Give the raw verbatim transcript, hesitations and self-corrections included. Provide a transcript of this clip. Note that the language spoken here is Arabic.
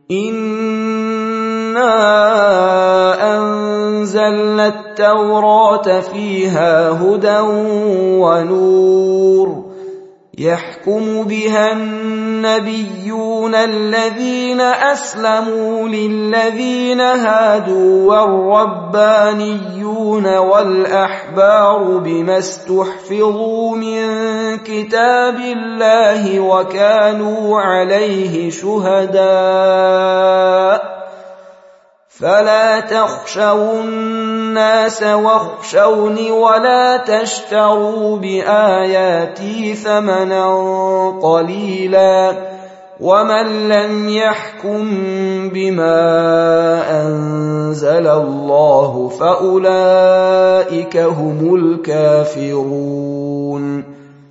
إِنَّا أَنزَلْنَا التَّوْرَاةَ فِيهَا هُدًى وَنُورٌ يَحْكُمُ بِهَا النَّبِيُّونَ الَّذِينَ أَسْلَمُوا لِلَّذِينَ هَادُوا وَالرَّبَّانِيُّونَ وَالْأَحْبَارُ بِمَا اسْتُحْفِظُوا مِن كِتَابِ اللَّهِ وَكَانُوا عَلَيْهِ شُهَدَاءَ فَلَا تَخْشَوُا النَّاسَ وَاخْشَوْنِ وَلَا تَشْتَرُوا بِآيَاتِي ثَمَنًا قَلِيلًا وَمَن لَّمْ يَحْكُم بِمَا أَنزَلَ اللَّهُ فَأُولَٰئِكَ هُمُ الْكَافِرُونَ